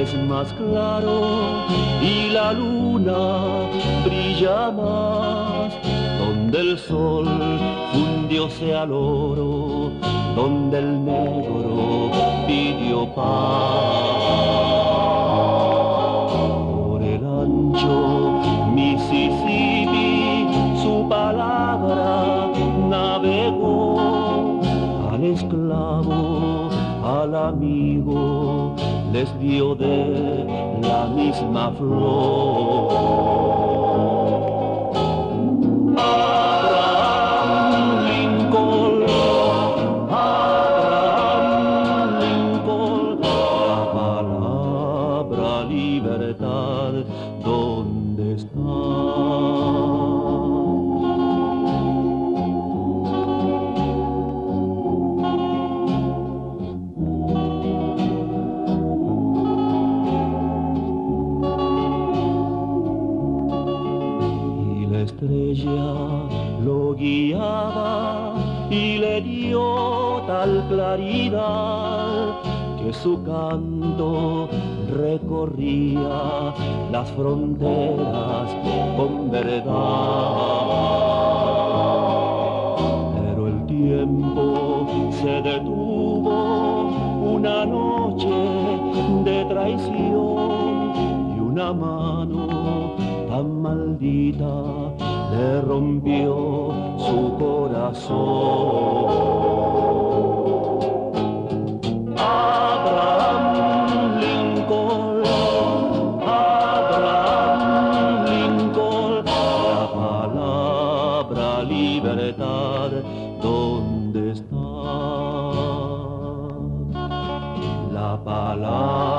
es más claro y la luna brilla más, donde el sol fundióse al oro, donde el negro pidió paz. Por el ancho Mississippi su palabra navegó, al esclavo, al amigo, les dio de la misma flor. Abraham Lincoln, Abraham Lincoln, la palabra libertad, ¿dónde está? Estrella lo guiaba y le dio tal claridad que su canto recorría las fronteras con verdad. Pero el tiempo se detuvo una noche de traición y una mano tan maldita le rompió su corazón. Abraham Lincoln, Abraham Lincoln, la palabra libertad, ¿dónde está? La palabra